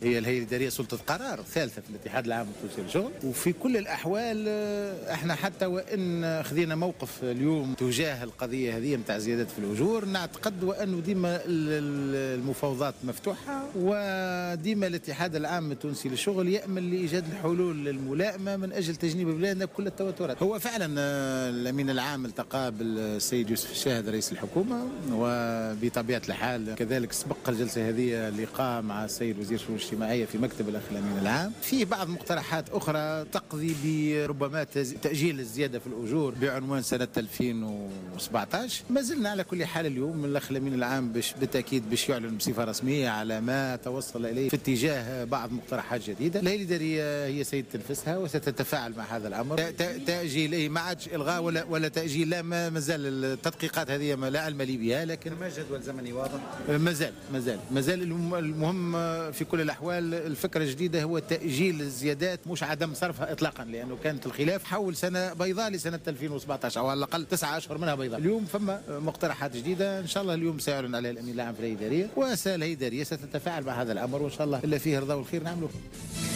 هي الهيئة الإدارية سلطة قرار ثالثة في الاتحاد العام التونسي للشغل، وفي كل الأحوال احنا حتى وإن خذينا موقف اليوم تجاه القضية هذه نتاع زيادات في الأجور، نعتقد وأنه ديما المفاوضات مفتوحة، وديما الاتحاد العام التونسي للشغل يأمل لإيجاد الحلول الملائمة من أجل تجنيب بلادنا كل التوترات. هو فعلا الأمين العام التقى بالسيد يوسف الشاهد رئيس الحكومة، وبطبيعة الحال كذلك سبق الجلسة هذه اللقاء مع السيد وزير الشؤون الاجتماعية في مكتب الأخ الأمين العام. في بعض مقترحات أخرى تقضي بربما تأجيل الزيادة في الأجور بعنوان سنة 2017. ما زلنا على كل حال اليوم الأخ الأمين العام بالتأكيد باش يعلن بصفة رسمية على ما توصل إليه في اتجاه بعض مقترحات جديدة. الهيئة الإدارية هي سيد تنفسها وستتفاعل مع هذا الأمر. تأجيل أي ما عادش إلغاء ولا تأجيل، لا ما زال التدقيقات هذه ما لا علم لي بها، لكن ما جدول زمني واضح؟ ما زال المهم في كل الأحوال الفكرة الجديدة هو تأجيل الزيادات مش عدم صرفها إطلاقا، لأنه كانت الخلاف حول سنة بيضاء لسنة 2017 أو على الأقل 9 أشهر منها بيضاء. اليوم فما مقترحات جديدة إن شاء الله اليوم سيعلن عليها الأمين العام في الهيئة الإدارية، والهيئة الإدارية ستتفاعل مع هذا الأمر، وإن شاء الله اللي فيه رضا والخير نعمله.